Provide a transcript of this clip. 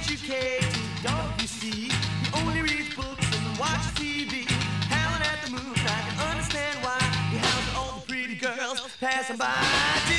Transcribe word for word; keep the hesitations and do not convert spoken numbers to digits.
educated dog, you see. He only reads books and watches T V. Howling at the moon, I can understand why he howls at all the pretty girls passing by.